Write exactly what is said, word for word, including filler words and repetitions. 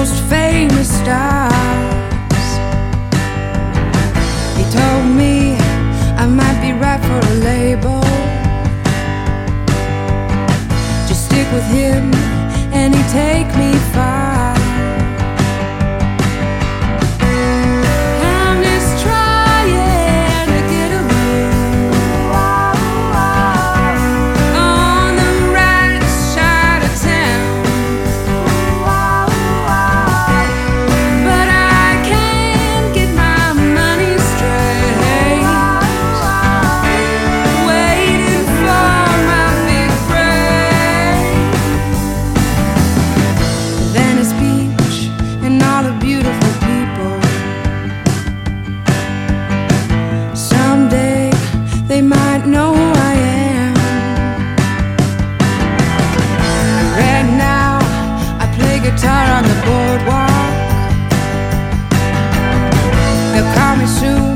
most famous stars. He told me I might be right for a label. Just stick with him and he'd take me far. They might know who I am. Right now I play guitar on the boardwalk. They'll call me soon